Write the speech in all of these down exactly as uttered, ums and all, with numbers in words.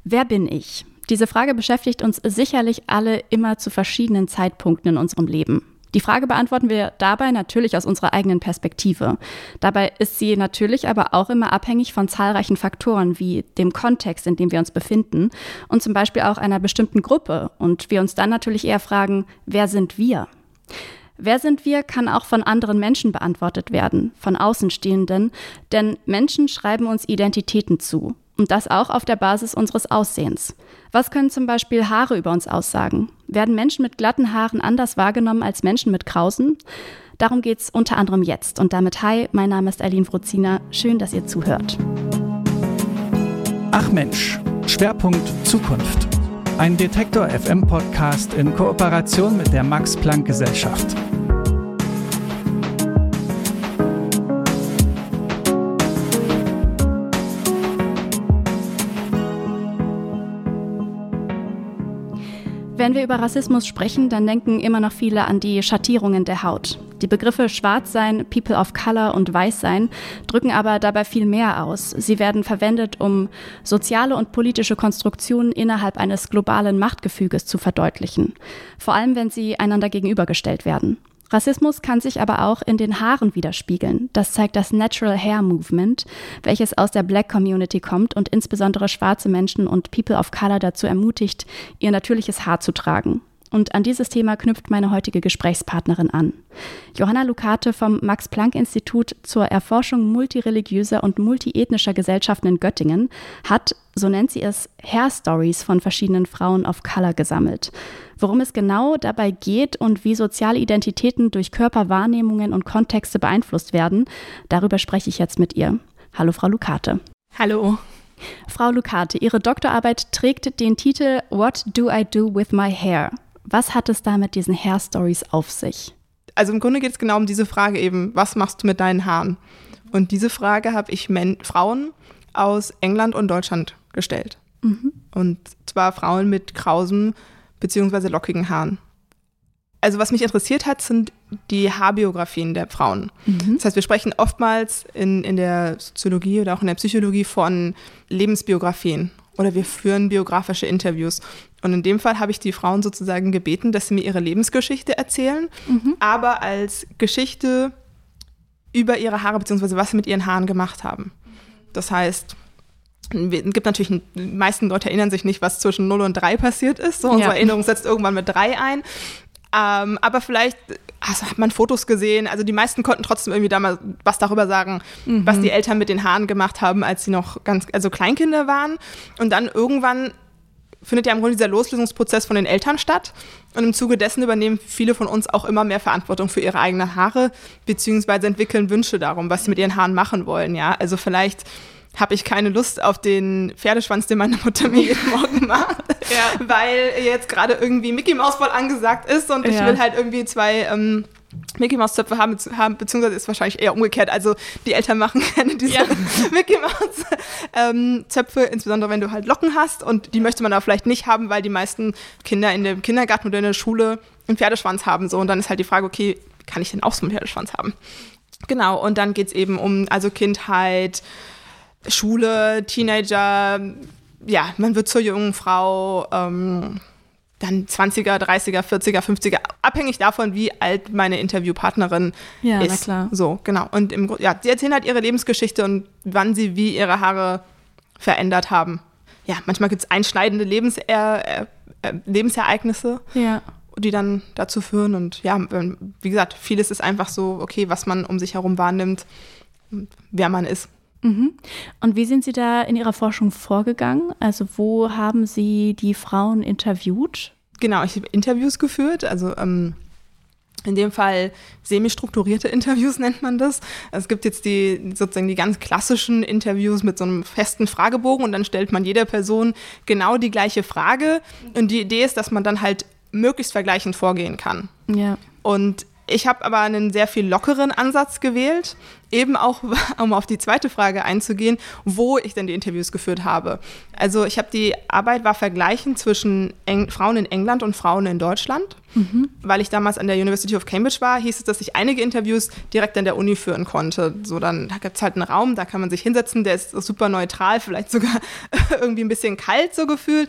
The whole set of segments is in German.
Wer bin ich? Diese Frage beschäftigt uns sicherlich alle immer zu verschiedenen Zeitpunkten in unserem Leben. Die Frage beantworten wir dabei natürlich aus unserer eigenen Perspektive. Dabei ist sie natürlich aber auch immer abhängig von zahlreichen Faktoren wie dem Kontext, in dem wir uns befinden und zum Beispiel auch einer bestimmten Gruppe. Und wir uns dann natürlich eher fragen, wer sind wir? Wer sind wir, kann auch von anderen Menschen beantwortet werden, von Außenstehenden, denn Menschen schreiben uns Identitäten zu. Und das auch auf der Basis unseres Aussehens. Was können zum Beispiel Haare über uns aussagen? Werden Menschen mit glatten Haaren anders wahrgenommen als Menschen mit krausen? Darum geht es unter anderem jetzt. Und damit hi, mein Name ist Aline Wrozina. Schön, dass ihr zuhört. Ach Mensch, Schwerpunkt Zukunft. Ein Detektor F M Podcast in Kooperation mit der Max-Planck-Gesellschaft. Wenn wir über Rassismus sprechen, dann denken immer noch viele an die Schattierungen der Haut. Die Begriffe Schwarzsein, People of Color und Weißsein drücken aber dabei viel mehr aus. Sie werden verwendet, um soziale und politische Konstruktionen innerhalb eines globalen Machtgefüges zu verdeutlichen. Vor allem, wenn sie einander gegenübergestellt werden. Rassismus kann sich aber auch in den Haaren widerspiegeln. Das zeigt das Natural Hair Movement, welches aus der Black Community kommt und insbesondere schwarze Menschen und People of Color dazu ermutigt, ihr natürliches Haar zu tragen. Und an dieses Thema knüpft meine heutige Gesprächspartnerin an. Johanna Lucate vom Max-Planck-Institut zur Erforschung multireligiöser und multiethnischer Gesellschaften in Göttingen hat, so nennt sie es, Hair Stories von verschiedenen Frauen of Color gesammelt. Worum es genau dabei geht und wie soziale Identitäten durch Körperwahrnehmungen und Kontexte beeinflusst werden, darüber spreche ich jetzt mit ihr. Hallo, Frau Lucate. Hallo. Frau Lucate, Ihre Doktorarbeit trägt den Titel What do I do with my hair? Was hat es da mit diesen Hair Stories auf sich? Also im Grunde geht es genau um diese Frage eben, was machst du mit deinen Haaren? Und diese Frage habe ich Men- Frauen aus England und Deutschland gestellt. Mhm. Und zwar Frauen mit krausen bzw. lockigen Haaren. Also was mich interessiert hat, sind die Haarbiografien der Frauen. Mhm. Das heißt, wir sprechen oftmals in, in der Soziologie oder auch in der Psychologie von Lebensbiografien. Oder wir führen biografische Interviews. Und in dem Fall habe ich die Frauen sozusagen gebeten, dass sie mir ihre Lebensgeschichte erzählen, mhm. aber als Geschichte über ihre Haare, beziehungsweise was sie mit ihren Haaren gemacht haben. Das heißt, es gibt natürlich, die meisten Leute erinnern sich nicht, was zwischen null und drei passiert ist. So, unsere ja. Erinnerung setzt irgendwann mit drei ein. Ähm, aber vielleicht also hat man Fotos gesehen. Also die meisten konnten trotzdem irgendwie da mal was darüber sagen, mhm. was die Eltern mit den Haaren gemacht haben, als sie noch ganz, also Kleinkinder waren. Und dann irgendwann findet ja im Grunde dieser Loslösungsprozess von den Eltern statt. Und im Zuge dessen übernehmen viele von uns auch immer mehr Verantwortung für ihre eigenen Haare, beziehungsweise entwickeln Wünsche darum, was sie mit ihren Haaren machen wollen. Ja? Also vielleicht habe ich keine Lust auf den Pferdeschwanz, den meine Mutter mir jeden Morgen macht, ja. weil jetzt gerade irgendwie Mickey Mouse voll angesagt ist und ich ja. will halt irgendwie zwei ähm, Mickey Mouse Zöpfe haben, haben, beziehungsweise ist wahrscheinlich eher umgekehrt. Also die Eltern machen gerne diese ja. Mickey Mouse ähm, Zöpfe, insbesondere wenn du halt Locken hast und die möchte man aber vielleicht nicht haben, weil die meisten Kinder in dem Kindergarten oder in der Schule einen Pferdeschwanz haben. So. Und dann ist halt die Frage, okay, kann ich denn auch so einen Pferdeschwanz haben? Genau, und dann geht es eben um also Kindheit, Schule, Teenager, ja, man wird zur jungen Frau, ähm, dann zwanziger, dreißiger, vierziger, fünfziger, abhängig davon, wie alt meine Interviewpartnerin ja, ist. Na klar. So, genau. Und im, ja, sie erzählen halt ihre Lebensgeschichte und wann sie wie ihre Haare verändert haben. Ja, manchmal gibt es einschneidende Lebenser- äh, Lebensereignisse, ja. die dann dazu führen. Und ja, wie gesagt, vieles ist einfach so, okay, was man um sich herum wahrnimmt, wer man ist. Mhm. Und wie sind Sie da in Ihrer Forschung vorgegangen? Also wo haben Sie die Frauen interviewt? Genau, ich habe Interviews geführt, also ähm, in dem Fall semi-strukturierte Interviews nennt man das. Es gibt jetzt die sozusagen die ganz klassischen Interviews mit so einem festen Fragebogen und dann stellt man jeder Person genau die gleiche Frage und die Idee ist, dass man dann halt möglichst vergleichend vorgehen kann. Ja. Und Ich habe aber einen sehr viel lockeren Ansatz gewählt, eben auch, um auf die zweite Frage einzugehen, wo ich denn die Interviews geführt habe. Also ich habe die Arbeit war vergleichen zwischen Eng- Frauen in England und Frauen in Deutschland. Mhm. Weil ich damals an der University of Cambridge war, hieß es, dass ich einige Interviews direkt an der Uni führen konnte. So, dann da gibt es halt einen Raum, da kann man sich hinsetzen, der ist super neutral, vielleicht sogar irgendwie ein bisschen kalt so gefühlt.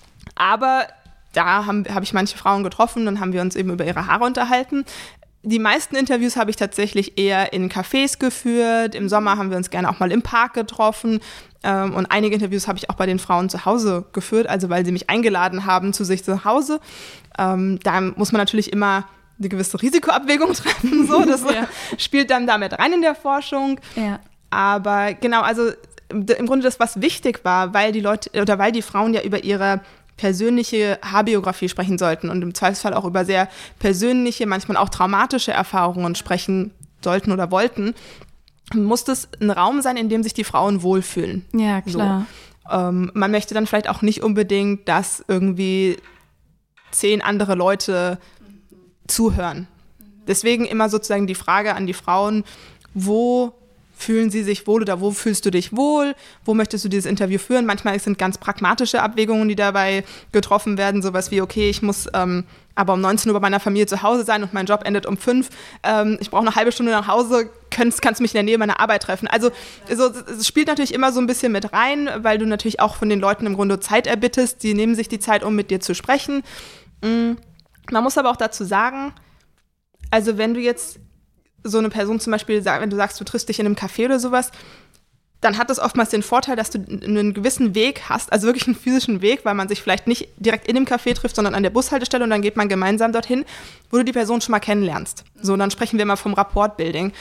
Aber da habe hab ich manche Frauen getroffen, dann haben wir uns eben über ihre Haare unterhalten. Die meisten Interviews habe ich tatsächlich eher in Cafés geführt. Im Sommer haben wir uns gerne auch mal im Park getroffen. Ähm, und einige Interviews habe ich auch bei den Frauen zu Hause geführt, also weil sie mich eingeladen haben zu sich zu Hause. Ähm, da muss man natürlich immer eine gewisse Risikoabwägung treffen. So. Das ja. spielt dann damit rein in der Forschung. Ja. Aber genau, also im Grunde das, was wichtig war, weil die Leute oder weil die Frauen ja über ihre persönliche Haarbiografie sprechen sollten und im Zweifelsfall auch über sehr persönliche, manchmal auch traumatische Erfahrungen sprechen sollten oder wollten, muss es ein Raum sein, in dem sich die Frauen wohlfühlen. Ja, klar. So. Ähm, man möchte dann vielleicht auch nicht unbedingt, dass irgendwie zehn andere Leute zuhören. Deswegen immer sozusagen die Frage an die Frauen, wo fühlen sie sich wohl oder wo fühlst du dich wohl? Wo möchtest du dieses Interview führen? Manchmal sind ganz pragmatische Abwägungen, die dabei getroffen werden. Sowas wie, okay, ich muss ähm, aber um neunzehn Uhr bei meiner Familie zu Hause sein und mein Job endet um fünf. Ähm, ich brauche eine halbe Stunde nach Hause. Kannst, kannst du mich in der Nähe meiner Arbeit treffen? Also so, es spielt natürlich immer so ein bisschen mit rein, weil du natürlich auch von den Leuten im Grunde Zeit erbittest. Die nehmen sich die Zeit, um mit dir zu sprechen. Mhm. Man muss aber auch dazu sagen, also wenn du jetzt so eine Person zum Beispiel, wenn du sagst, du triffst dich in einem Café oder sowas, dann hat das oftmals den Vorteil, dass du einen gewissen Weg hast, also wirklich einen physischen Weg, weil man sich vielleicht nicht direkt in dem Café trifft, sondern an der Bushaltestelle und dann geht man gemeinsam dorthin, wo du die Person schon mal kennenlernst. So, dann sprechen wir mal vom Rapport-Building.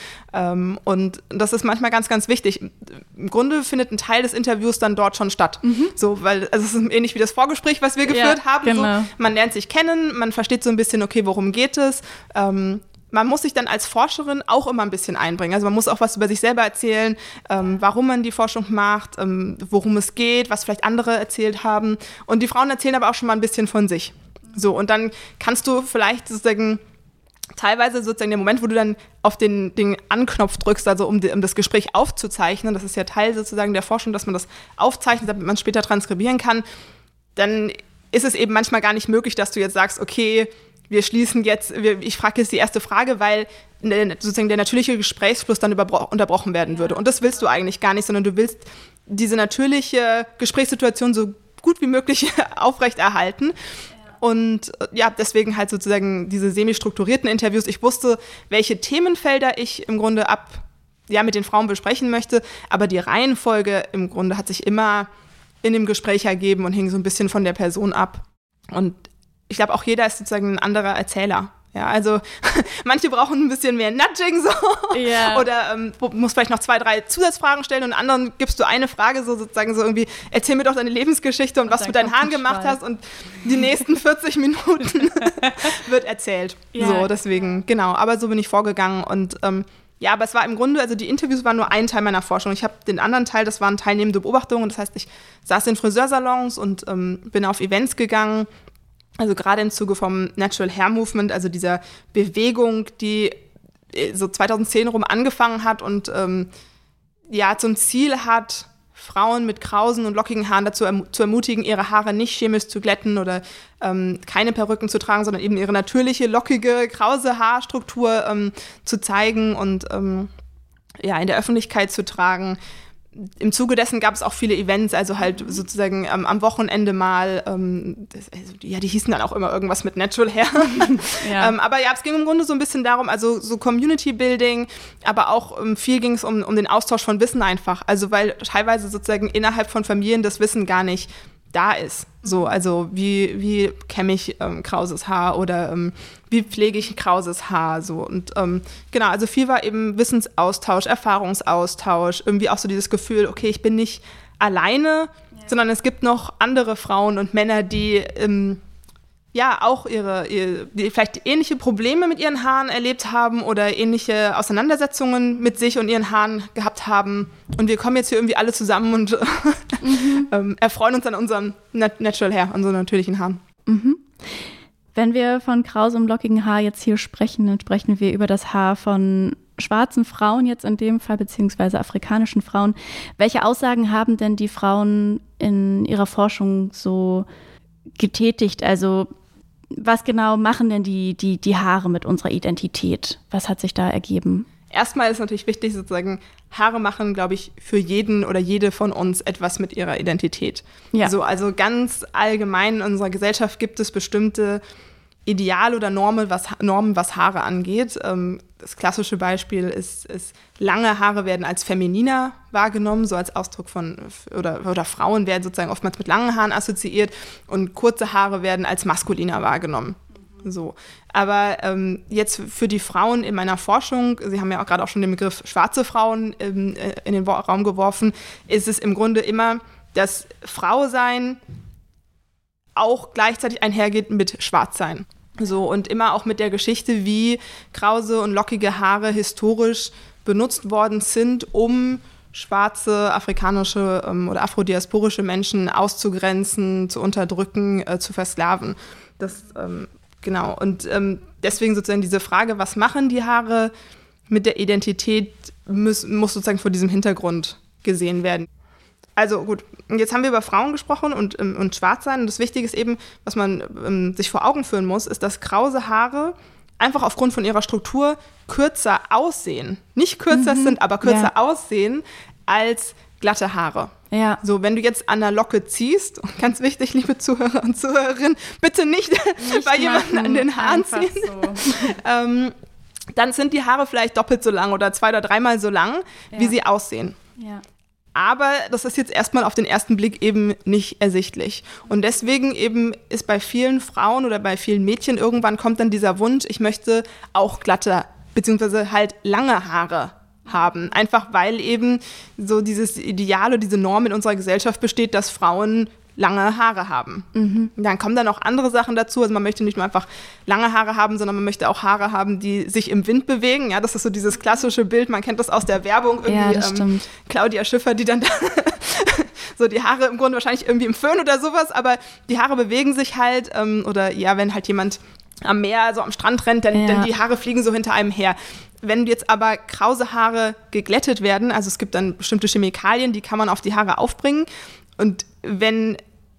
Und das ist manchmal ganz, ganz wichtig. Im Grunde findet ein Teil des Interviews dann dort schon statt. Mhm. So, weil also es ist ähnlich wie das Vorgespräch, was wir geführt ja, haben. Genau. So, man lernt sich kennen, man versteht so ein bisschen, okay, worum geht es? Ähm, Man muss sich dann als Forscherin auch immer ein bisschen einbringen. Also man muss auch was über sich selber erzählen, ähm, warum man die Forschung macht, ähm, worum es geht, was vielleicht andere erzählt haben. Und die Frauen erzählen aber auch schon mal ein bisschen von sich. So, und dann kannst du vielleicht sozusagen teilweise sozusagen der Moment, wo du dann auf den, den Anknopf drückst, also um, die, um das Gespräch aufzuzeichnen, das ist ja Teil sozusagen der Forschung, dass man das aufzeichnet, damit man es später transkribieren kann, dann ist es eben manchmal gar nicht möglich, dass du jetzt sagst, okay, wir schließen jetzt, wir, ich frage jetzt die erste Frage, weil sozusagen der natürliche Gesprächsfluss dann überbro- unterbrochen werden würde. Und das willst du eigentlich gar nicht, sondern du willst diese natürliche Gesprächssituation so gut wie möglich aufrechterhalten. Und ja, deswegen halt sozusagen diese semi-strukturierten Interviews. Ich wusste, welche Themenfelder ich im Grunde ab, ja, mit den Frauen besprechen möchte, aber die Reihenfolge im Grunde hat sich immer in dem Gespräch ergeben und hing so ein bisschen von der Person ab. Und ich glaube, auch jeder ist sozusagen ein anderer Erzähler. Ja, also manche brauchen ein bisschen mehr Nudging so yeah. oder ähm, muss vielleicht noch zwei, drei Zusatzfragen stellen und anderen gibst du eine Frage so sozusagen so irgendwie, erzähl mir doch deine Lebensgeschichte und, und was du mit deinen Haaren gemacht hast und die nächsten vierzig Minuten wird erzählt. Yeah. So, deswegen, genau, aber so bin ich vorgegangen und ähm, ja, aber es war im Grunde, also die Interviews waren nur ein Teil meiner Forschung. Ich habe den anderen Teil, das waren teilnehmende Beobachtungen, das heißt, ich saß in Friseursalons und ähm, bin auf Events gegangen. Also gerade im Zuge vom Natural Hair Movement, also dieser Bewegung, die so zweitausendzehn rum angefangen hat und ähm, ja zum Ziel hat, Frauen mit krausen und lockigen Haaren dazu erm- zu ermutigen, ihre Haare nicht chemisch zu glätten oder ähm, keine Perücken zu tragen, sondern eben ihre natürliche, lockige, krause Haarstruktur ähm, zu zeigen und ähm, ja, in der Öffentlichkeit zu tragen. Im Zuge dessen gab es auch viele Events, also halt sozusagen ähm, am Wochenende mal, ähm, das, also, ja, die hießen dann auch immer irgendwas mit Natural Hair. ja. ähm, aber ja, es ging im Grunde so ein bisschen darum, also so Community Building, aber auch ähm, viel ging es um, um den Austausch von Wissen einfach. Also weil teilweise sozusagen innerhalb von Familien das Wissen gar nicht da ist. So, also wie, wie kämme ich ähm, krauses Haar oder ähm, wie pflege ich krauses Haar, so. Und ähm, genau, also viel war eben Wissensaustausch, Erfahrungsaustausch, irgendwie auch so dieses Gefühl, okay, ich bin nicht alleine, ja. sondern es gibt noch andere Frauen und Männer, die ähm, ja auch ihre, ihre die vielleicht ähnliche Probleme mit ihren Haaren erlebt haben oder ähnliche Auseinandersetzungen mit sich und ihren Haaren gehabt haben. Und wir kommen jetzt hier irgendwie alle zusammen und mhm. ähm, erfreuen uns an unserem Natural Hair, unseren natürlichen Haaren. Mhm. Wenn wir von krausem, lockigem Haar jetzt hier sprechen, dann sprechen wir über das Haar von schwarzen Frauen jetzt in dem Fall, beziehungsweise afrikanischen Frauen. Welche Aussagen haben denn die Frauen in ihrer Forschung so getätigt? Also was genau machen denn die, die, die Haare mit unserer Identität? Was hat sich da ergeben? Erstmal ist natürlich wichtig, sozusagen, Haare machen, glaube ich, für jeden oder jede von uns etwas mit ihrer Identität. Ja. Also, also ganz allgemein in unserer Gesellschaft gibt es bestimmte Ideale oder Normen, was, Normen, was Haare angeht. Das klassische Beispiel ist, ist, lange Haare werden als femininer wahrgenommen, so als Ausdruck von, oder, oder Frauen werden sozusagen oftmals mit langen Haaren assoziiert und kurze Haare werden als maskuliner wahrgenommen. So. Aber ähm, jetzt für die Frauen in meiner Forschung, Sie haben ja auch gerade auch schon den Begriff schwarze Frauen ähm, in den Raum geworfen, ist es im Grunde immer, dass Frausein auch gleichzeitig einhergeht mit Schwarzsein. So, und immer auch mit der Geschichte, wie krause und lockige Haare historisch benutzt worden sind, um schwarze, afrikanische ähm, oder afrodiasporische Menschen auszugrenzen, zu unterdrücken, äh, zu versklaven. Das ähm, Genau, und ähm, deswegen sozusagen diese Frage, was machen die Haare mit der Identität, muss, muss sozusagen vor diesem Hintergrund gesehen werden. Also gut, jetzt haben wir über Frauen gesprochen und, ähm, und Schwarzsein. Und das Wichtige ist eben, was man ähm, sich vor Augen führen muss, ist, dass krause Haare einfach aufgrund von ihrer Struktur kürzer aussehen. Nicht kürzer mhm. sind, aber kürzer ja. aussehen als glatte Haare. Ja. So, wenn du jetzt an der Locke ziehst, und ganz wichtig, liebe Zuhörer und Zuhörerinnen, bitte nicht, nicht bei jemandem an den Haaren ziehen, so. ähm, dann sind die Haare vielleicht doppelt so lang oder zwei- oder dreimal so lang, ja. wie sie aussehen. Ja. Aber das ist jetzt erstmal auf den ersten Blick eben nicht ersichtlich. Und deswegen eben ist bei vielen Frauen oder bei vielen Mädchen irgendwann kommt dann dieser Wunsch, ich möchte auch glatte, beziehungsweise halt lange Haare haben. Einfach weil eben so dieses Ideal oder diese Norm in unserer Gesellschaft besteht, dass Frauen lange Haare haben. Mhm. Dann kommen dann auch andere Sachen dazu. Also man möchte nicht nur einfach lange Haare haben, sondern man möchte auch Haare haben, die sich im Wind bewegen. Ja, das ist so dieses klassische Bild, man kennt das aus der Werbung. Irgendwie, ja, das stimmt. Ähm, Claudia Schiffer, die dann da so die Haare im Grunde wahrscheinlich irgendwie im Föhn oder sowas, aber die Haare bewegen sich halt. Ähm, oder ja, wenn halt jemand am Meer, so am Strand rennt, dann, ja. dann die Haare fliegen so hinter einem her. Wenn jetzt aber krause Haare geglättet werden, also es gibt dann bestimmte Chemikalien, die kann man auf die Haare aufbringen. Und wenn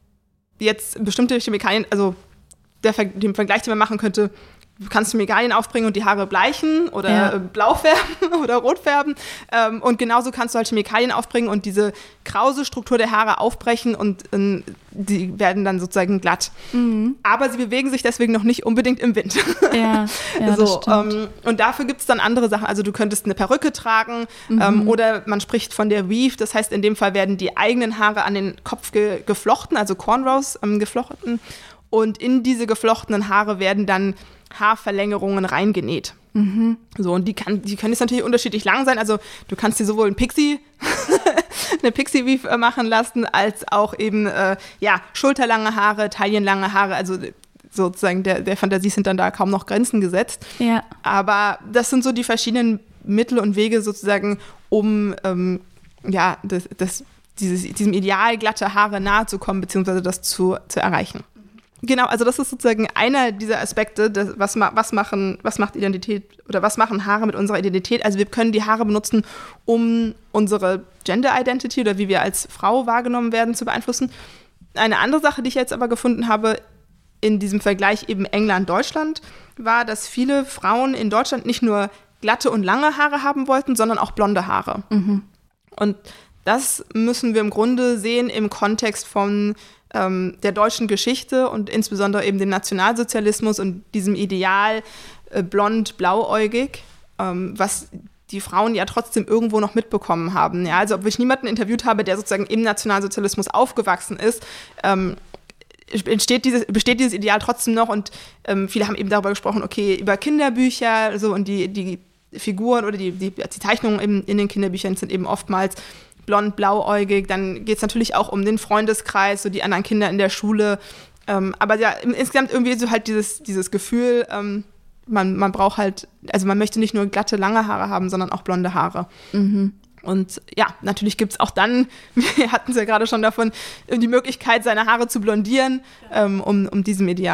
jetzt bestimmte Chemikalien, also der, den Vergleich, den man machen könnte, du kannst Chemikalien aufbringen und die Haare bleichen oder ja. blau färben oder rot färben. Ähm, und genauso kannst du halt Chemikalien aufbringen und diese krause Struktur der Haare aufbrechen und ähm, die werden dann sozusagen glatt. Mhm. Aber sie bewegen sich deswegen noch nicht unbedingt im Wind. Ja, ja so, das stimmt. Ähm, und dafür gibt es dann andere Sachen. Also du könntest eine Perücke tragen mhm. ähm, oder man spricht von der Weave. Das heißt, in dem Fall werden die eigenen Haare an den Kopf ge- geflochten, also Cornrows ähm, geflochten. Und in diese geflochtenen Haare werden dann Haarverlängerungen reingenäht. Mhm. So, und die, kann, die können jetzt natürlich unterschiedlich lang sein. Also du kannst dir sowohl ein Pixie, eine Pixie-Weave machen lassen, als auch eben äh, ja, schulterlange Haare, taillenlange Haare. Also sozusagen der, der Fantasie sind dann da kaum noch Grenzen gesetzt. Ja. Aber das sind so die verschiedenen Mittel und Wege sozusagen, um ähm, ja, das, das, dieses, diesem Ideal glatte Haare nahe zu kommen, beziehungsweise das zu, zu erreichen. Genau, also das ist sozusagen einer dieser Aspekte, das, was, was, machen, was macht Identität oder was machen Haare mit unserer Identität. Also wir können die Haare benutzen, um unsere Gender Identity oder wie wir als Frau wahrgenommen werden zu beeinflussen. Eine andere Sache, die ich jetzt aber gefunden habe in diesem Vergleich eben England-Deutschland, war, dass viele Frauen in Deutschland nicht nur glatte und lange Haare haben wollten, sondern auch blonde Haare. Mhm. Und das müssen wir im Grunde sehen im Kontext von ähm, der deutschen Geschichte und insbesondere eben dem Nationalsozialismus und diesem Ideal äh, blond, blauäugig, ähm, was die Frauen ja trotzdem irgendwo noch mitbekommen haben. Ja, also ob ich niemanden interviewt habe, der sozusagen im Nationalsozialismus aufgewachsen ist, ähm, entsteht dieses, besteht dieses Ideal trotzdem noch und ähm, viele haben eben darüber gesprochen, okay, über Kinderbücher so und die, die Figuren oder die, die, die Zeichnungen in, in den Kinderbüchern sind eben oftmals blond, blauäugig. Dann geht es natürlich auch um den Freundeskreis, so die anderen Kinder in der Schule. Ähm, aber ja, insgesamt irgendwie so halt dieses, dieses Gefühl, ähm, man, man braucht halt, also man möchte nicht nur glatte, lange Haare haben, sondern auch blonde Haare. Mhm. Und ja, natürlich gibt es auch dann, wir hatten es ja gerade schon davon, die Möglichkeit, seine Haare zu blondieren, ähm, um, um diesem Ideal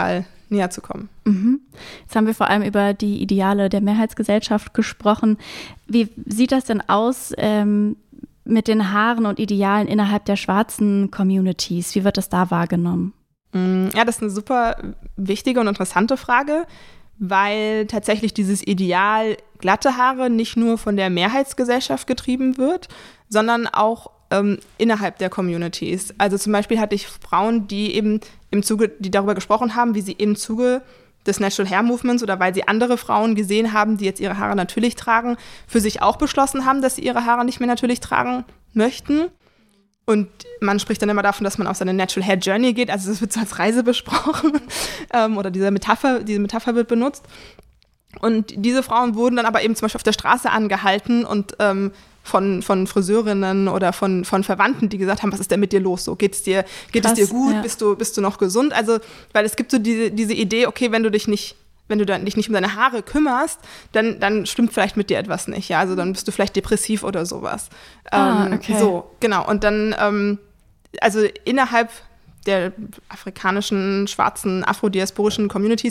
näher zu kommen. Mhm. Jetzt haben wir vor allem über die Ideale der Mehrheitsgesellschaft gesprochen. Wie sieht das denn aus ähm, mit den Haaren und Idealen innerhalb der schwarzen Communities? Wie wird das da wahrgenommen? Ja, das ist eine super wichtige und interessante Frage, weil tatsächlich dieses Ideal glatte Haare nicht nur von der Mehrheitsgesellschaft getrieben wird, sondern auch ähm, innerhalb der Communities. Also zum Beispiel hatte ich Frauen, die eben im Zuge, die darüber gesprochen haben, wie sie im Zuge des Natural Hair Movements oder weil sie andere Frauen gesehen haben, die jetzt ihre Haare natürlich tragen, für sich auch beschlossen haben, dass sie ihre Haare nicht mehr natürlich tragen möchten. Und man spricht dann immer davon, dass man auf seine Natural Hair Journey geht. Also das wird so als Reise besprochen ähm, oder diese Metapher, diese Metapher wird benutzt. Und diese Frauen wurden dann aber eben zum Beispiel auf der Straße angehalten und ähm, von, von Friseurinnen oder von, von Verwandten, die gesagt haben, was ist denn mit dir los? So, geht's dir, geht Krass, es dir gut? Ja. Bist du, bist du noch gesund? Also, weil es gibt so diese, diese Idee, okay, wenn du dich nicht wenn du dann dich nicht um deine Haare kümmerst, dann, dann stimmt vielleicht mit dir etwas nicht, ja, also dann bist du vielleicht depressiv oder sowas. Ah, ähm, okay. So, genau, und dann, ähm, also innerhalb der afrikanischen, schwarzen, afrodiasporischen Communities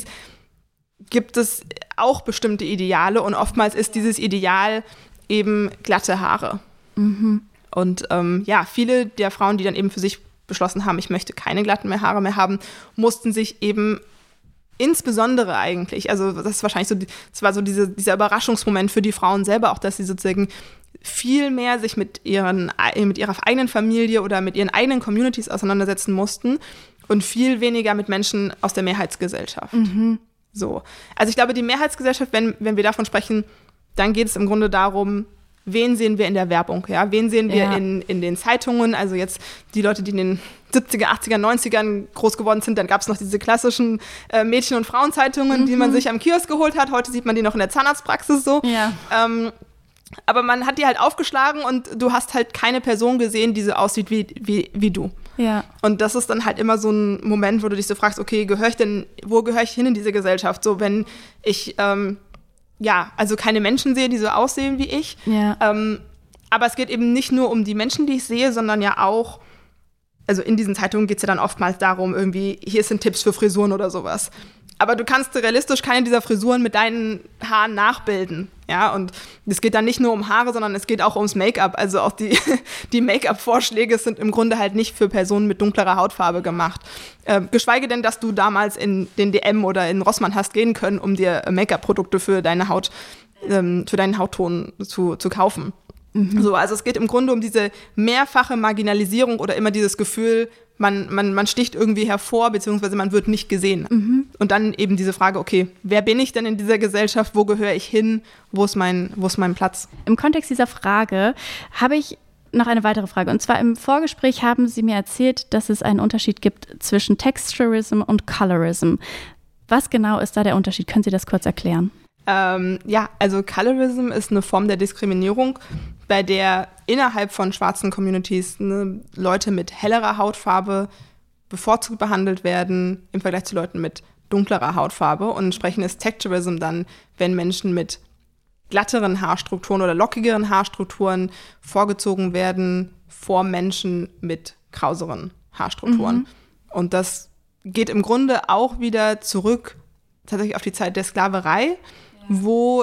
gibt es auch bestimmte Ideale und oftmals ist dieses Ideal eben glatte Haare. Mhm. Und ähm, ja, viele der Frauen, die dann eben für sich beschlossen haben, ich möchte keine glatten mehr Haare mehr haben, mussten sich eben insbesondere eigentlich, also das ist wahrscheinlich so, das war so diese, dieser Überraschungsmoment für die Frauen selber auch, dass sie sozusagen viel mehr sich mit ihren, mit ihrer eigenen Familie oder mit ihren eigenen Communities auseinandersetzen mussten und viel weniger mit Menschen aus der Mehrheitsgesellschaft. Mhm. So. Also ich glaube, die Mehrheitsgesellschaft, wenn, wenn wir davon sprechen, dann geht es im Grunde darum, wen sehen wir in der Werbung, ja? Wen sehen wir ja. in, in den Zeitungen? Also jetzt die Leute, die in den siebziger, achtziger, neunzigern groß geworden sind, dann gab es noch diese klassischen äh, Mädchen- und Frauenzeitungen, mhm. die man sich am Kiosk geholt hat. Heute sieht man die noch in der Zahnarztpraxis so. Ja. Ähm, aber man hat die halt aufgeschlagen und du hast halt keine Person gesehen, die so aussieht wie, wie, wie du. Ja. Und das ist dann halt immer so ein Moment, wo du dich so fragst, okay, gehöre ich denn, wo gehöre ich hin in diese Gesellschaft? So, wenn ich ähm, ja, also keine Menschen sehe, die so aussehen wie ich. Ja. Ähm, aber es geht eben nicht nur um die Menschen, die ich sehe, sondern ja auch, also in diesen Zeitungen geht es ja dann oftmals darum, irgendwie, hier sind Tipps für Frisuren oder sowas. Aber du kannst realistisch keine dieser Frisuren mit deinen Haaren nachbilden. Ja, und es geht dann nicht nur um Haare, sondern es geht auch ums Make-up. Also auch die, die Make-up-Vorschläge sind im Grunde halt nicht für Personen mit dunklerer Hautfarbe gemacht. Äh, geschweige denn, dass du damals in den D M oder in Rossmann hast gehen können, um dir Make-up-Produkte für deine Haut, ähm, für deinen Hautton zu, zu kaufen. Mhm. So, also es geht im Grunde um diese mehrfache Marginalisierung oder immer dieses Gefühl, man, man, man sticht irgendwie hervor, beziehungsweise man wird nicht gesehen. Mhm. Und dann eben diese Frage, okay, wer bin ich denn in dieser Gesellschaft, wo gehöre ich hin, wo ist mein, wo ist mein Platz? Im Kontext dieser Frage habe ich noch eine weitere Frage. Und zwar im Vorgespräch haben Sie mir erzählt, dass es einen Unterschied gibt zwischen Texturism und Colorism. Was genau ist da der Unterschied? Können Sie das kurz erklären? Ähm, ja, also Colorism ist eine Form der Diskriminierung, bei der innerhalb von schwarzen Communities ne, Leute mit hellerer Hautfarbe bevorzugt behandelt werden im Vergleich zu Leuten mit dunklerer Hautfarbe. Und entsprechend ist Texturism dann, wenn Menschen mit glatteren Haarstrukturen oder lockigeren Haarstrukturen vorgezogen werden vor Menschen mit krauseren Haarstrukturen. Mhm. Und das geht im Grunde auch wieder zurück tatsächlich auf die Zeit der Sklaverei, ja. wo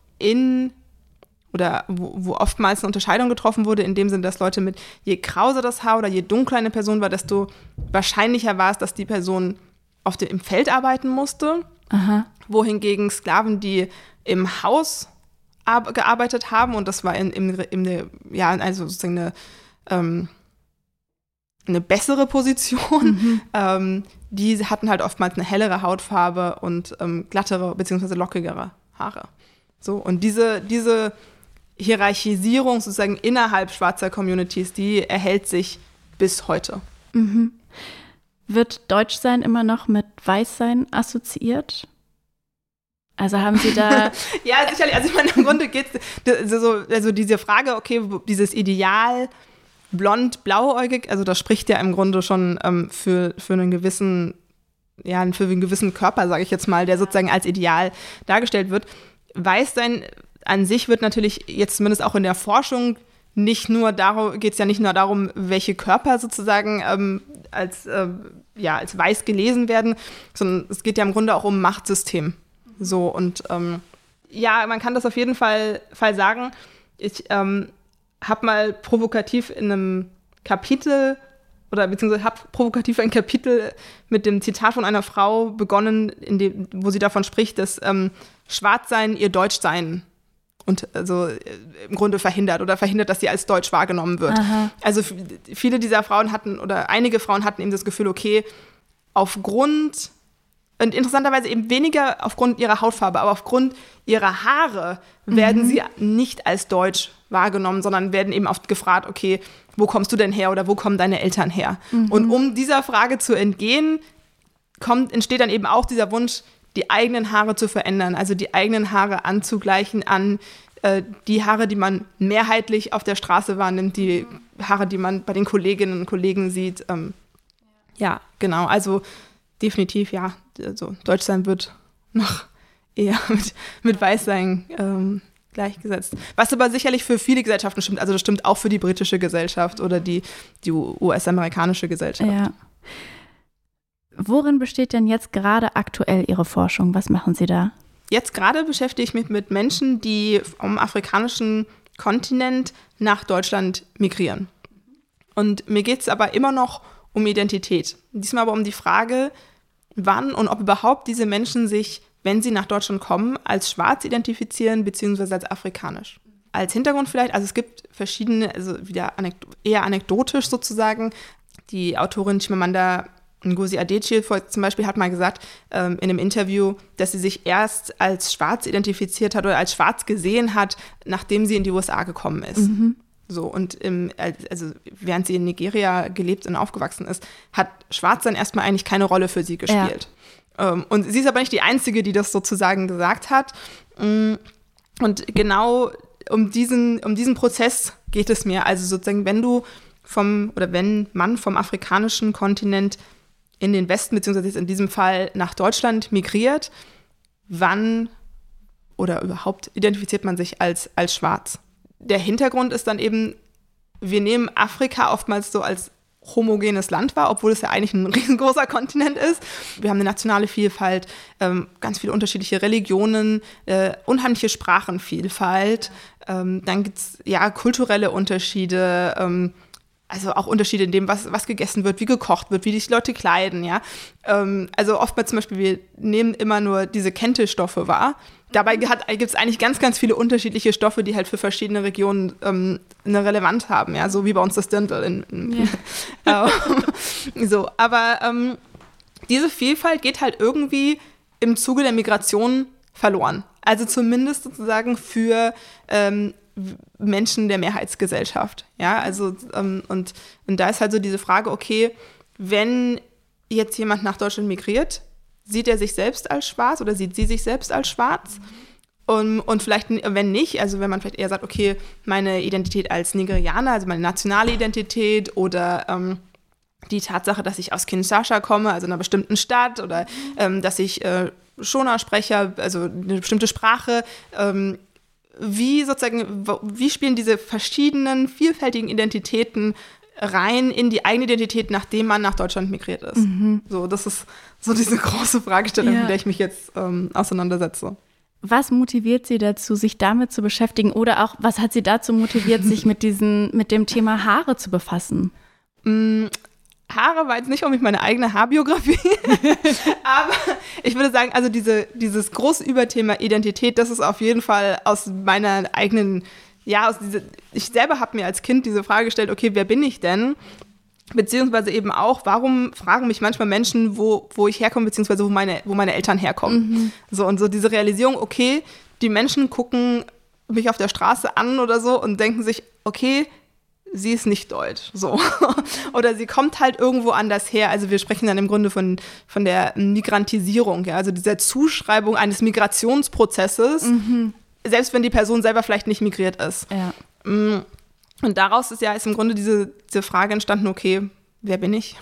in oder wo, wo oftmals eine Unterscheidung getroffen wurde, in dem Sinne, dass Leute mit, je krauser das Haar oder je dunkler eine Person war, desto wahrscheinlicher war es, dass die Person auf dem, im Feld arbeiten musste. Aha. Wohingegen Sklaven, die im Haus ar- gearbeitet haben, und das war in, in, in, in ja, also sozusagen eine, ähm, eine bessere Position, mhm. ähm, die hatten halt oftmals eine hellere Hautfarbe und ähm, glattere bzw. lockigere Haare. So, und diese, diese Hierarchisierung sozusagen innerhalb schwarzer Communities, die erhält sich bis heute. Mhm. Wird Deutschsein immer noch mit Weißsein assoziiert? Also haben Sie da... Ja, sicherlich. Also ich meine, im Grunde geht es so, also diese Frage, okay, dieses Ideal blond, blauäugig, also das spricht ja im Grunde schon ähm, für, für einen gewissen, ja, für einen gewissen Körper, sage ich jetzt mal, der sozusagen als Ideal dargestellt wird. Weißsein an sich wird natürlich jetzt zumindest auch in der Forschung nicht nur darum, geht es ja nicht nur darum, welche Körper sozusagen ähm, als, äh, ja, als weiß gelesen werden, sondern es geht ja im Grunde auch um Machtsystem. So, und ähm, ja, man kann das auf jeden Fall, Fall sagen. Ich ähm, habe mal provokativ in einem Kapitel oder beziehungsweise habe provokativ ein Kapitel mit dem Zitat von einer Frau begonnen, in dem, wo sie davon spricht, dass ähm, Schwarzsein ihr Deutschsein und also im Grunde verhindert oder verhindert, dass sie als deutsch wahrgenommen wird. Aha. Also f- viele dieser Frauen hatten oder einige Frauen hatten eben das Gefühl, okay, aufgrund und interessanterweise eben weniger aufgrund ihrer Hautfarbe, aber aufgrund ihrer Haare werden mhm. sie nicht als deutsch wahrgenommen, sondern werden eben oft gefragt, okay, wo kommst du denn her oder wo kommen deine Eltern her? Mhm. Und um dieser Frage zu entgehen, kommt, entsteht dann eben auch dieser Wunsch, die eigenen Haare zu verändern, also die eigenen Haare anzugleichen an äh, die Haare, die man mehrheitlich auf der Straße wahrnimmt, die Haare, die man bei den Kolleginnen und Kollegen sieht. Ähm, ja, genau, also definitiv, ja, also Deutschsein wird noch eher mit, mit Weißsein ähm, gleichgesetzt. Was aber sicherlich für viele Gesellschaften stimmt, also das stimmt auch für die britische Gesellschaft oder die, die U S-amerikanische Gesellschaft. Ja. Worin besteht denn jetzt gerade aktuell Ihre Forschung? Was machen Sie da? Jetzt gerade beschäftige ich mich mit Menschen, die vom afrikanischen Kontinent nach Deutschland migrieren. Und mir geht es aber immer noch um Identität. Diesmal aber um die Frage, wann und ob überhaupt diese Menschen sich, wenn sie nach Deutschland kommen, als schwarz identifizieren bzw. als afrikanisch. Als Hintergrund vielleicht, also es gibt verschiedene, also wieder anekdo- eher anekdotisch sozusagen. Die Autorin Chimamanda Ngozi Adichie zum Beispiel hat mal gesagt ähm, in einem Interview, dass sie sich erst als schwarz identifiziert hat oder als schwarz gesehen hat, nachdem sie in die U S A gekommen ist. Mhm. So, und im, also während sie in Nigeria gelebt und aufgewachsen ist, hat Schwarz dann erstmal eigentlich keine Rolle für sie gespielt. Ja. Ähm, und sie ist aber nicht die Einzige, die das sozusagen gesagt hat. Und genau um diesen, um diesen Prozess geht es mir. Also sozusagen, wenn du vom, oder wenn man vom afrikanischen Kontinent in den Westen, beziehungsweise jetzt in diesem Fall nach Deutschland migriert, wann oder überhaupt identifiziert man sich als, als schwarz? Der Hintergrund ist dann eben, wir nehmen Afrika oftmals so als homogenes Land wahr, obwohl es ja eigentlich ein riesengroßer Kontinent ist. Wir haben eine nationale Vielfalt, ähm, ganz viele unterschiedliche Religionen, äh, unheimliche Sprachenvielfalt. Ähm, dann gibt es ja kulturelle Unterschiede, ähm, also auch Unterschiede in dem, was, was gegessen wird, wie gekocht wird, wie die Leute kleiden, ja. Ähm, also oftmals zum Beispiel, wir nehmen immer nur diese Kennstoffe wahr. Dabei gibt es eigentlich ganz, ganz viele unterschiedliche Stoffe, die halt für verschiedene Regionen ähm, eine Relevanz haben, ja, so wie bei uns das Dental. In, in, ja. ähm, so, aber ähm, diese Vielfalt geht halt irgendwie im Zuge der Migration verloren. Also zumindest sozusagen für ähm, Menschen der Mehrheitsgesellschaft. Ja, also ähm, und, und da ist halt so diese Frage, okay, wenn jetzt jemand nach Deutschland migriert, sieht er sich selbst als schwarz oder sieht sie sich selbst als schwarz? Und, und vielleicht, wenn nicht, also wenn man vielleicht eher sagt, okay, meine Identität als Nigerianer, also meine nationale Identität oder ähm, die Tatsache, dass ich aus Kinshasa komme, also einer bestimmten Stadt oder ähm, dass ich äh, Shona spreche, also eine bestimmte Sprache, ähm, wie sozusagen, wie spielen diese verschiedenen, vielfältigen Identitäten rein in die eigene Identität, nachdem man nach Deutschland migriert ist? Mhm. So, das ist so diese große Fragestellung, ja, mit der ich mich jetzt ähm, auseinandersetze. Was motiviert Sie dazu, sich damit zu beschäftigen? Oder auch, was hat Sie dazu motiviert, sich mit, diesen, mit dem Thema Haare zu befassen? Mm, Haare war jetzt nicht unbedingt meine eigene Haarbiografie, aber ich würde sagen, also diese, dieses große Überthema Identität, das ist auf jeden Fall aus meiner eigenen, ja, aus diese, ich selber habe mir als Kind diese Frage gestellt, okay, wer bin ich denn? Beziehungsweise eben auch, warum fragen mich manchmal Menschen, wo, wo ich herkomme, beziehungsweise wo meine, wo meine Eltern herkommen. Mhm. So, und so diese Realisierung, okay, die Menschen gucken mich auf der Straße an oder so und denken sich, okay, sie ist nicht deutsch, so. Oder sie kommt halt irgendwo anders her. Also wir sprechen dann im Grunde von, von der Migrantisierung, ja, also dieser Zuschreibung eines Migrationsprozesses, mhm, selbst wenn die Person selber vielleicht nicht migriert ist. Ja. Und daraus ist ja ist im Grunde diese, diese Frage entstanden, okay, wer bin ich?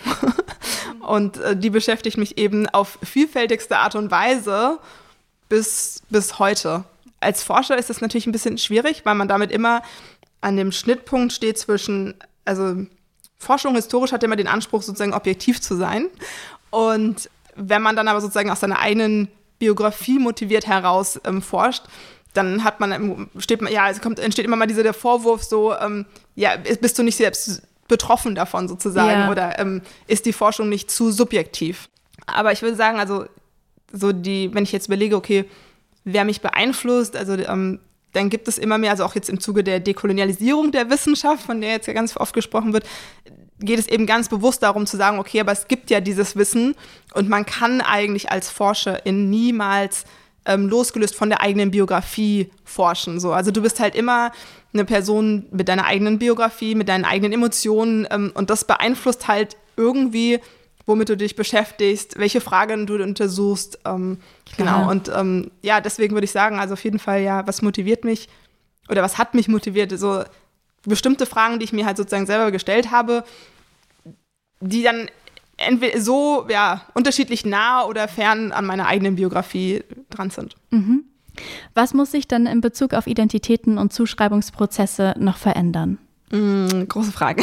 Und äh, die beschäftigt mich eben auf vielfältigste Art und Weise bis, bis heute. Als Forscher ist das natürlich ein bisschen schwierig, weil man damit immer an dem Schnittpunkt steht zwischen, also Forschung historisch hat immer den Anspruch, sozusagen objektiv zu sein. Und wenn man dann aber sozusagen aus seiner eigenen Biografie motiviert heraus ähm, forscht, dann hat man, steht man, ja, es kommt, entsteht immer mal dieser der Vorwurf so, ähm, ja, bist du nicht selbst betroffen davon sozusagen ja. oder ähm, ist die Forschung nicht zu subjektiv? Aber ich würde sagen, also so die, wenn ich jetzt überlege, okay, wer mich beeinflusst, also ähm, dann gibt es immer mehr, also auch jetzt im Zuge der Dekolonialisierung der Wissenschaft, von der jetzt ja ganz oft gesprochen wird, geht es eben ganz bewusst darum zu sagen, okay, aber es gibt ja dieses Wissen und man kann eigentlich als Forscherin niemals ähm, losgelöst von der eigenen Biografie forschen. So. Also du bist halt immer eine Person mit deiner eigenen Biografie, mit deinen eigenen Emotionen ähm, und das beeinflusst halt irgendwie, womit du dich beschäftigst, welche Fragen du untersuchst. Ähm, genau, und ähm, ja, deswegen würde ich sagen, also auf jeden Fall, ja, was motiviert mich oder was hat mich motiviert, so bestimmte Fragen, die ich mir halt sozusagen selber gestellt habe, die dann entweder so ja, unterschiedlich nah oder fern an meiner eigenen Biografie dran sind. Mhm. Was muss sich dann in Bezug auf Identitäten und Zuschreibungsprozesse noch verändern? Mm, große Frage.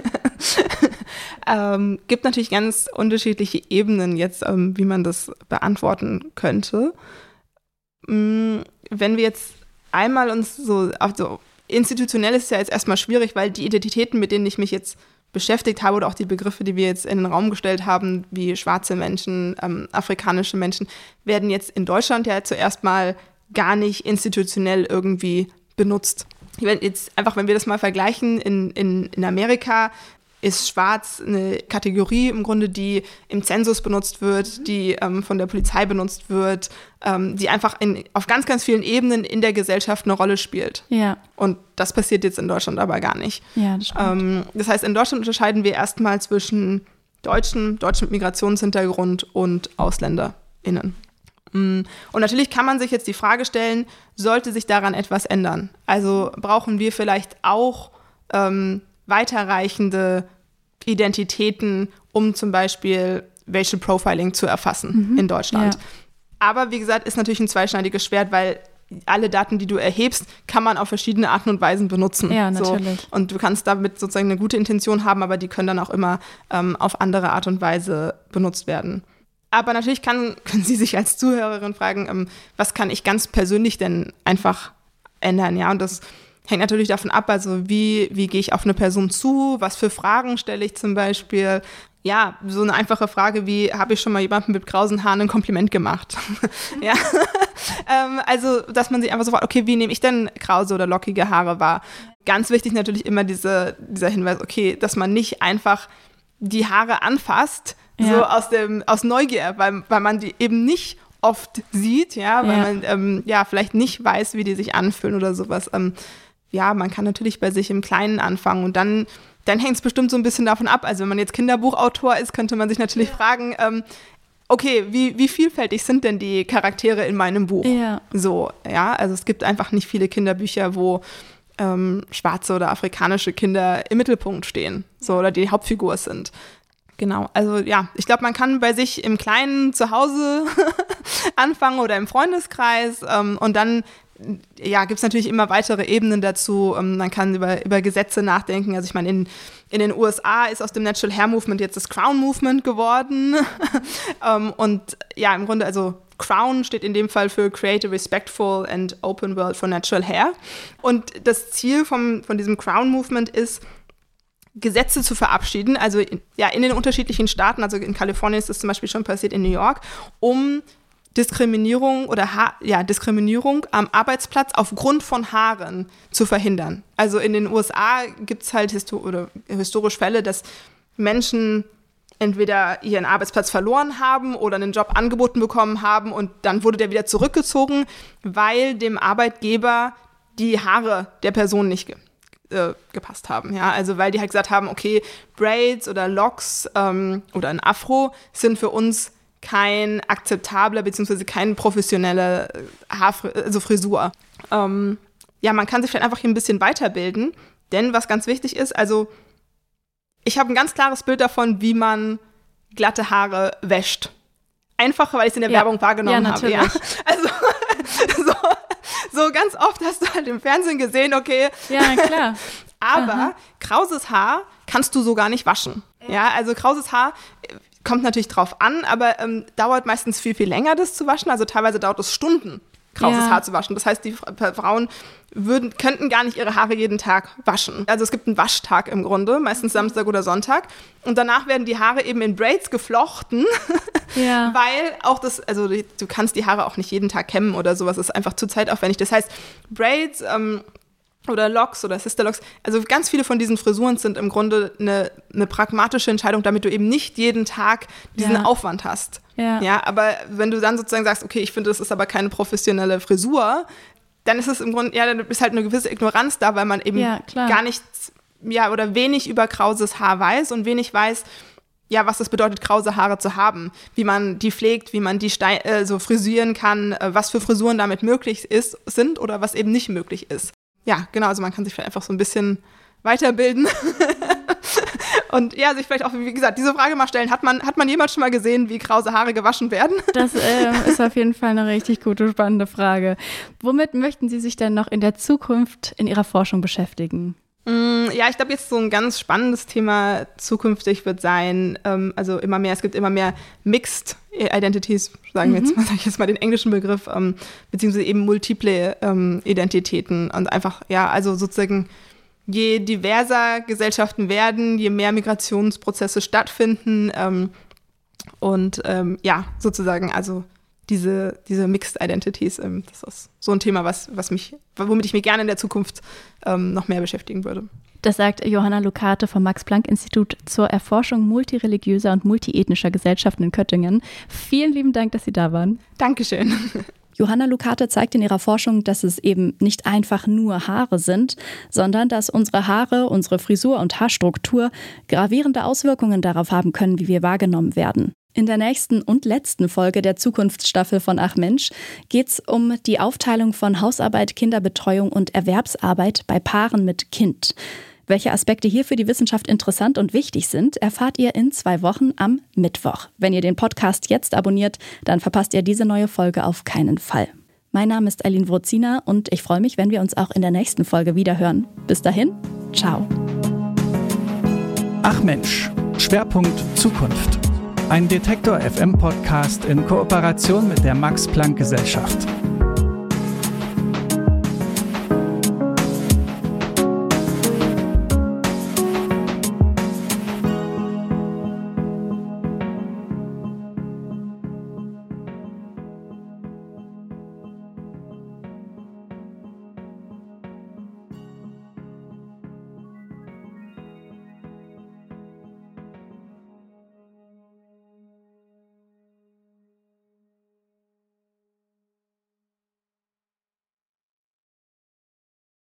ähm, gibt natürlich ganz unterschiedliche Ebenen jetzt, ähm, wie man das beantworten könnte. Mm, wenn wir jetzt einmal uns so, also institutionell ist es ja jetzt erstmal schwierig, weil die Identitäten, mit denen ich mich jetzt beschäftigt habe oder auch die Begriffe, die wir jetzt in den Raum gestellt haben, wie schwarze Menschen, ähm, afrikanische Menschen, werden jetzt in Deutschland ja zuerst mal gar nicht institutionell irgendwie benutzt. Jetzt einfach, wenn wir das mal vergleichen, in, in, in Amerika ist schwarz eine Kategorie im Grunde, die im Zensus benutzt wird, die ähm, von der Polizei benutzt wird, ähm, die einfach in, auf ganz, ganz vielen Ebenen in der Gesellschaft eine Rolle spielt. Ja. Und das passiert jetzt in Deutschland aber gar nicht. Ja, das stimmt. Ähm, das heißt, in Deutschland unterscheiden wir erstmal zwischen Deutschen, Deutschen mit Migrationshintergrund und AusländerInnen. Und natürlich kann man sich jetzt die Frage stellen, sollte sich daran etwas ändern? Also brauchen wir vielleicht auch ähm, weiterreichende Identitäten, um zum Beispiel Racial Profiling zu erfassen mhm. in Deutschland. Ja. Aber wie gesagt, ist natürlich ein zweischneidiges Schwert, weil alle Daten, die du erhebst, kann man auf verschiedene Arten und Weisen benutzen. Ja, natürlich. So. Und du kannst damit sozusagen eine gute Intention haben, aber die können dann auch immer ähm, auf andere Art und Weise benutzt werden. Aber natürlich kann, können Sie sich als Zuhörerin fragen, ähm, was kann ich ganz persönlich denn einfach ändern? Ja, und das hängt natürlich davon ab, also wie, wie gehe ich auf eine Person zu, was für Fragen stelle ich zum Beispiel. Ja, so eine einfache Frage wie, habe ich schon mal jemandem mit krausen Haaren ein Kompliment gemacht? ja, ähm, also dass man sich einfach so fragt, okay, wie nehme ich denn krause oder lockige Haare wahr? Ganz wichtig natürlich immer diese, dieser Hinweis, okay, dass man nicht einfach die Haare anfasst, ja. so aus dem aus Neugier, weil, weil man die eben nicht oft sieht, ja, weil ja. man ähm, ja vielleicht nicht weiß, wie die sich anfühlen oder sowas. Ähm, ja, man kann natürlich bei sich im Kleinen anfangen und dann, dann hängt es bestimmt so ein bisschen davon ab. Also wenn man jetzt Kinderbuchautor ist, könnte man sich natürlich ja. fragen, ähm, okay, wie, wie vielfältig sind denn die Charaktere in meinem Buch? Ja. So, ja, also es gibt einfach nicht viele Kinderbücher, wo ähm, schwarze oder afrikanische Kinder im Mittelpunkt stehen, so, oder die Hauptfigur sind. Genau, also ja, ich glaube, man kann bei sich im Kleinen zu Hause anfangen oder im Freundeskreis ähm, und dann ja, gibt es natürlich immer weitere Ebenen dazu. Ähm, man kann über, über Gesetze nachdenken. Also ich meine, in, in den U S A ist aus dem Natural Hair Movement jetzt das Crown Movement geworden. ähm, und ja, im Grunde, also Crown steht in dem Fall für Create a Respectful and Open World for Natural Hair. Und das Ziel vom, von diesem Crown Movement ist, Gesetze zu verabschieden, also in, ja, in den unterschiedlichen Staaten, also in Kalifornien ist das zum Beispiel schon passiert, in New York, um Diskriminierung oder ha- ja, Diskriminierung am Arbeitsplatz aufgrund von Haaren zu verhindern. Also in den U S A gibt es halt histo- oder historisch Fälle, dass Menschen entweder ihren Arbeitsplatz verloren haben oder einen Job angeboten bekommen haben und dann wurde der wieder zurückgezogen, weil dem Arbeitgeber die Haare der Person nicht ge- äh, gepasst haben. Ja? Also weil die halt gesagt haben, okay, Braids oder Locks ähm, oder ein Afro sind für uns kein akzeptabler bzw. kein professioneller Haarfr- also Frisur. Ähm, ja, man kann sich vielleicht einfach hier ein bisschen weiterbilden, denn was ganz wichtig ist, also ich habe ein ganz klares Bild davon, wie man glatte Haare wäscht. Einfach, weil ich es in der ja. Werbung wahrgenommen ja, habe. Ja, also so, So ganz oft hast du halt im Fernsehen gesehen, okay. Ja, klar. Aber Aha. krauses Haar kannst du so gar nicht waschen. Ja, also krauses Haar kommt natürlich drauf an, aber ähm, dauert meistens viel, viel länger, das zu waschen. Also teilweise dauert es Stunden, krauses Ja. Haar zu waschen. Das heißt, die Fra- Frauen würden, könnten gar nicht ihre Haare jeden Tag waschen. Also es gibt einen Waschtag im Grunde, meistens Samstag oder Sonntag. Und danach werden die Haare eben in Braids geflochten, Ja. weil auch das, also die, du kannst die Haare auch nicht jeden Tag kämmen oder sowas, das ist einfach zu zeitaufwendig. Das heißt, Braids ähm, oder Locks oder Sisterlocks, also ganz viele von diesen Frisuren sind im Grunde eine, eine pragmatische Entscheidung, damit du eben nicht jeden Tag diesen Ja. Aufwand hast. Ja. Ja, aber wenn du dann sozusagen sagst, okay, ich finde, das ist aber keine professionelle Frisur, dann ist es im Grunde, ja, dann ist halt eine gewisse Ignoranz da, weil man eben Ja, klar. gar nichts, ja, oder wenig über krauses Haar weiß und wenig weiß, ja, was das bedeutet, krause Haare zu haben, wie man die pflegt, wie man die Stein, äh, so frisieren kann, äh, was für Frisuren damit möglich ist, sind oder was eben nicht möglich ist. Ja, genau, also man kann sich vielleicht einfach so ein bisschen weiterbilden und ja, sich vielleicht auch, wie gesagt, diese Frage mal stellen, hat man, hat man jemals schon mal gesehen, wie krause Haare gewaschen werden? Das äh, ist auf jeden Fall eine richtig gute, spannende Frage. Womit möchten Sie sich denn noch in der Zukunft in Ihrer Forschung beschäftigen? Mm, Ja, ich glaube, jetzt so ein ganz spannendes Thema zukünftig wird sein, ähm, also immer mehr, es gibt immer mehr Mixed Identities, sagen wir jetzt mal, sag ich jetzt mal den englischen Begriff, ähm, beziehungsweise eben multiple ähm, Identitäten und einfach, ja, also sozusagen je diverser Gesellschaften werden, je mehr Migrationsprozesse stattfinden ähm, und ähm, ja, sozusagen, also diese, diese Mixed Identities, ähm, das ist so ein Thema, was, was mich, womit ich mich gerne in der Zukunft ähm, noch mehr beschäftigen würde. Das sagt Johanna Lucate vom Max-Planck-Institut zur Erforschung multireligiöser und multiethnischer Gesellschaften in Göttingen. Vielen lieben Dank, dass Sie da waren. Dankeschön. Johanna Lucate zeigt in ihrer Forschung, dass es eben nicht einfach nur Haare sind, sondern dass unsere Haare, unsere Frisur und Haarstruktur gravierende Auswirkungen darauf haben können, wie wir wahrgenommen werden. In der nächsten und letzten Folge der Zukunftsstaffel von Ach Mensch geht es um die Aufteilung von Hausarbeit, Kinderbetreuung und Erwerbsarbeit bei Paaren mit Kind. Welche Aspekte hier für die Wissenschaft interessant und wichtig sind, erfahrt ihr in zwei Wochen am Mittwoch. Wenn ihr den Podcast jetzt abonniert, dann verpasst ihr diese neue Folge auf keinen Fall. Mein Name ist Eileen Wrozina und ich freue mich, wenn wir uns auch in der nächsten Folge wiederhören. Bis dahin, ciao. Ach Mensch, Schwerpunkt Zukunft. Ein Detektor F M Podcast in Kooperation mit der Max-Planck-Gesellschaft.